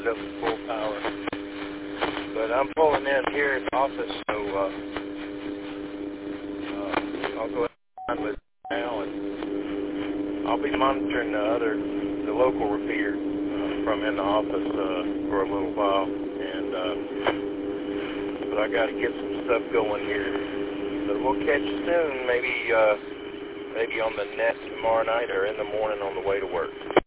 it up to full power. But I'm pulling in here at the office, so I'll go ahead with it now, and I'll be monitoring the local repeater from in the office for a little while. And but I got to get some stuff going here. So we'll catch you soon, maybe on the net tomorrow night or in the morning on the way to work.